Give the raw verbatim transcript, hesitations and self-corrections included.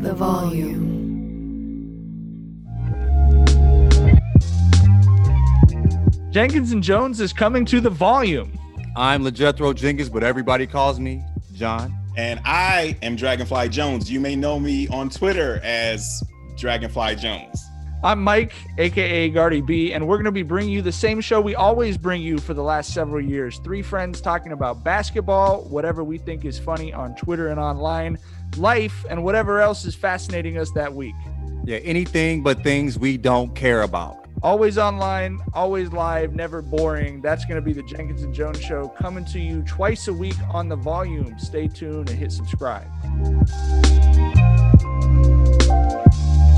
The volume. Jenkins and Jones is coming to the volume. I'm LeJethro Jenkins, but everybody calls me John. And I am Dragonfly Jones. You may know me on Twitter as Dragonfly Jones. I'm Mike, aka Gardy B, and we're going to be bringing you the same show we always bring you for the last several years. Three friends talking about basketball, whatever we think is funny on Twitter and online, life, and whatever else is fascinating us that week. Yeah, anything but things we don't care about. Always online, always live, never boring. That's going to be the Jenkins and Jones Show, coming to you twice a week on the volume. Stay tuned and hit subscribe.